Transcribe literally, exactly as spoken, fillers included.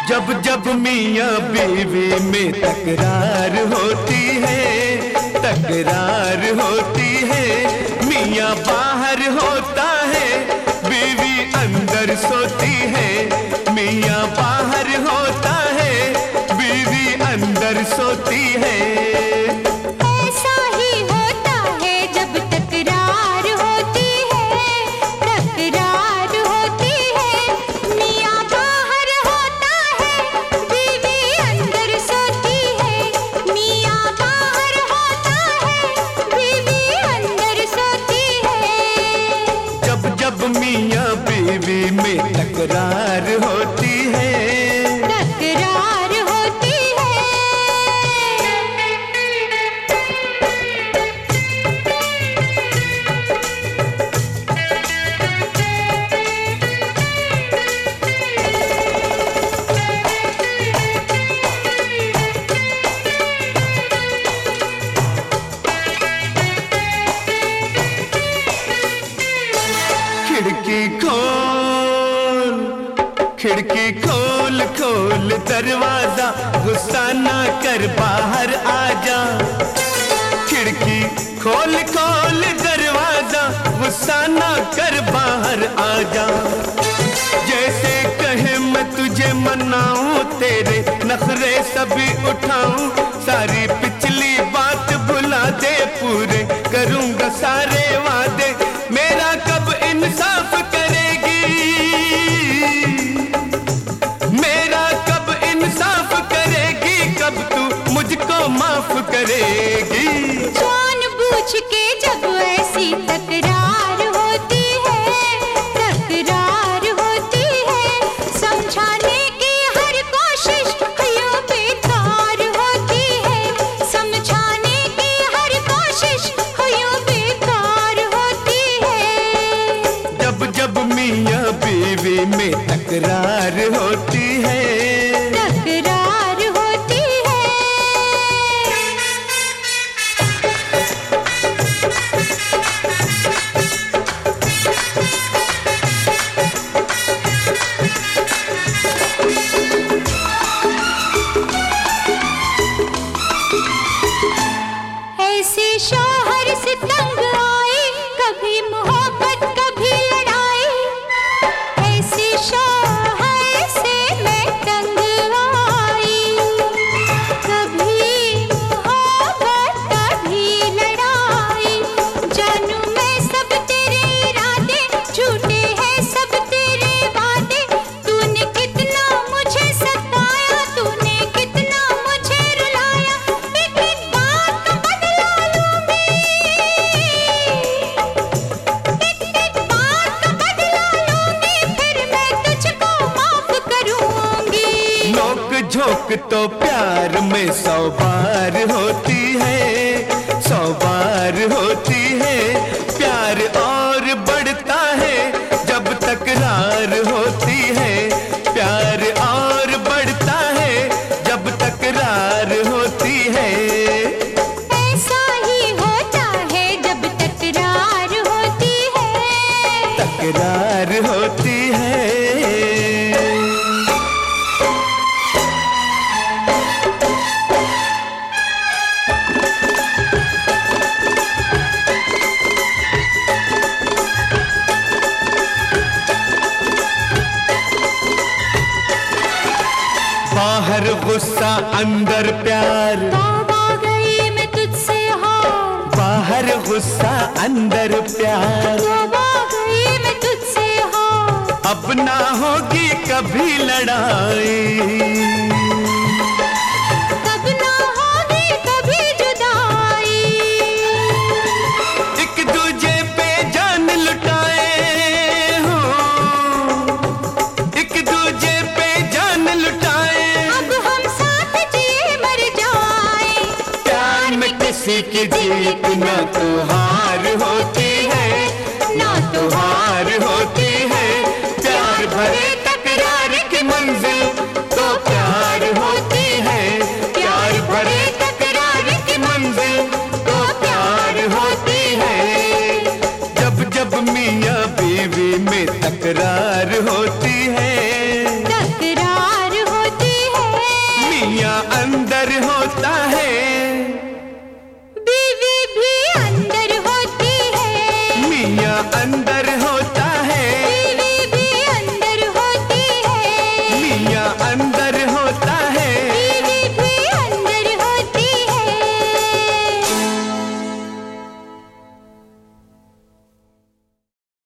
जब जब मियाँ बीवी में तकरार होती है, तकरार होती है, मियाँ बाहर होता है, बीवी अंदर सोती है। मियाँ बाहर होता है, बीवी अंदर सोती है। ऐसा ही होता है जब तकरार होती है, तकरार होती है, मियाँ बाहर होता है, बीवी अंदर सोती है। मियाँ बाहर होता है, बीवी अंदर सोती है। जब जब मियाँ बीवी में तकरार होती है, तकरार होती है। खिड़की खोल, खिड़की खोल खोल दरवाजा, गुस्सा ना कर बाहर आजा। खिड़की खोल खोल दरवाजा, गुस्सा ना कर बाहर आजा। जैसे कहे मैं तुझे मनाऊं, तेरे नखरे सभी उठाऊं, सारी पिछली बात भुला दे, पूरे करूंगा सारे वादे। मेरा कब इंसाफ करेगी, मेरा कब इंसाफ करेगी, कब तू मुझको माफ करेगी। जानबूझ के जब ऐसी तकरार होती है, तकरार होती है, समझाने की हर कोशिश यूं बेकार होती है। समझाने की हर कोशिश यूं बेकार होती है। जब जब मियाँ बीवी में तकरार होती है, तकरार होती है। ऐसे शौहर से तंग आए, कभी मोहब्बत कभी लड़ाई। ऐसे शौहर से मैं तंग आई, कभी मोहब्बत कभी लड़ाई। जानू मैं सब तेरे इरादे, झूठे हैं सब तेरे वादे। तूने कितना मुझे सताया, तूने कितना मुझे रुलाया। एक एक बात का बदला लूंगी, एक एक बात का बदला लूंगी, फिर मैं तुझको माफ करूंगी। नोक झोंक तो प्यार में सौ बार होती है, सौ बार होती है। प्यार और बढ़ता है जब तकरार होती है, प्यार और बढ़ता है जब तकरार होती है। ऐसा ही होता है जब तकरार होती है, तकरार होती है। बाहर गुस्सा अंदर प्यार, तौबा गई मैं तुझसे हार। बाहर गुस्सा अंदर प्यार, तौबा गई मैं तुझसे हार। अब ना होगी कभी लड़ाई, कब ना होगी कभी जुदाई। एक दूजे पे जान लुटाए हो, एक दूजे पे जान लुटाए। अब हम साथ जिए मर जाए। प्यार में किसी की जीत ना तो हार होती है, ना तो हार होती है। प्यार भरे तकरार की मंजिल तो प्यार होती है, प्यार भरे तकरार की मंजिल तो प्यार होती है। जब जब मियाँ बीवी में तकरार होती है, तकरार होती मियाँ अंदर होता है, बीवी भी अंदर होती है, मियाँ अंदर